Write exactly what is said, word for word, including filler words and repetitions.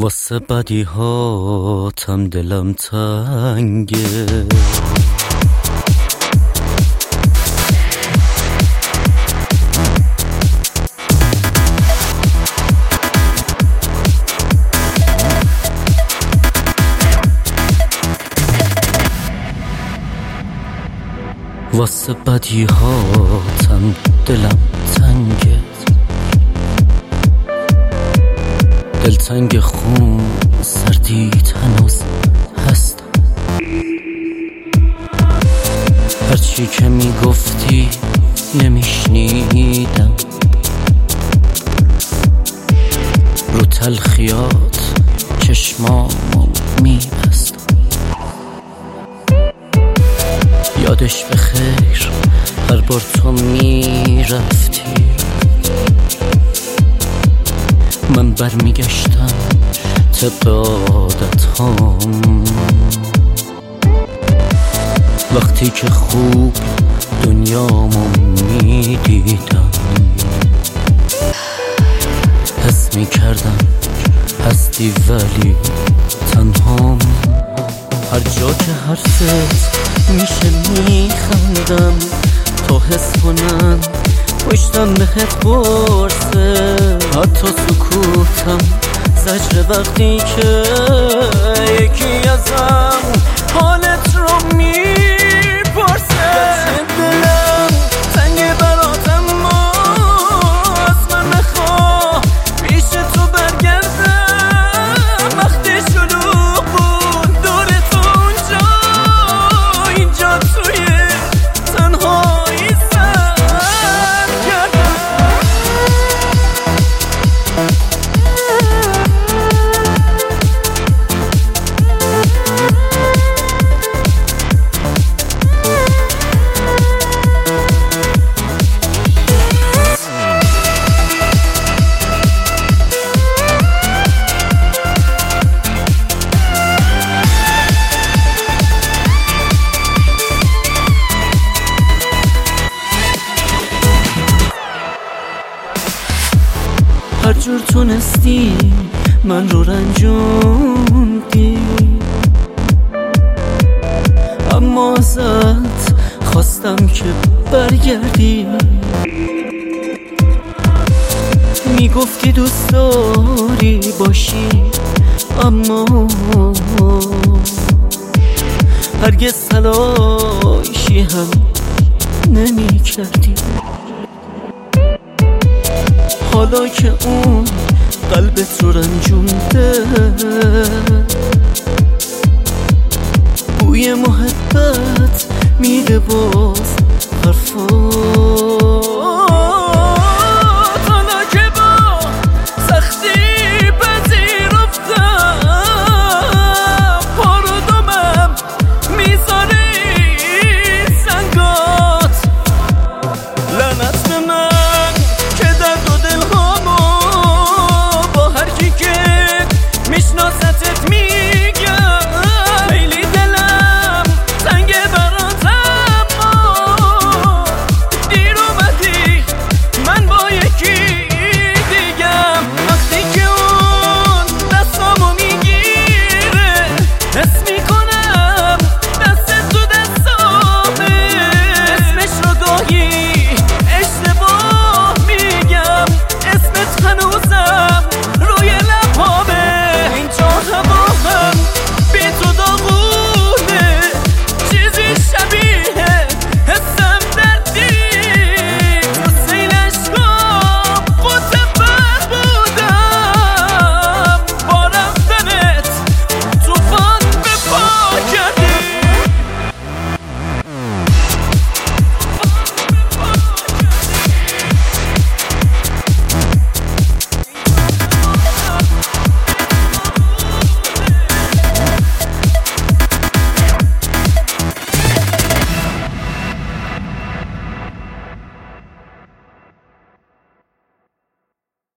واسه بدی هاتم دلم تنگه، واسه بدی هاتم دلم تنگه، دلتنگ خون سردی هنوز هستم. هرچی که میگفتی نمیشنیدم، رو تلخیات چشمامو میبستم. یادش به خیر هر بار تو میرفتی، من برمیگشتم طبق عادت هام. وقتی که خوب دنیامو میدیدم، حس میکردم هستی ولی تنهام. هر جا که حرفت میشه میخندم، تا حس کنم پشتم بهت برسه. حتی سکوتم زجر وقتی که یکی ازم حالت رو میپرسه. دلم تنگ براتم، ما از من نخواه پیش تو برگردم. وقتی شلوغ بود دور تو اونجا، اینجا توی تنهایی سر کردم. هر جور تونستی من رو رنجوندی، اما ازت خواستم که برگردی. میگفتی دوست داری باشی، اما هرگز تلاشی هم نمی کردی. حالا که اون قلبت رو رنجونده، بوی محبت میده باز حرفات. حالا که با سختی پذیرفتم، پا رو دمم میذاری سنگات. لعنت به من که درد و دلهامو با هر کی که میشناستت میگم. خیلی دلم تنگه براتم، دیر اومدی من با یکی دیگم. وقتی که اون دستامو میگیره، حس میکنم دست تو دستامه. اسمش رو گاهی اشتباه میگم، اسمت هنوزم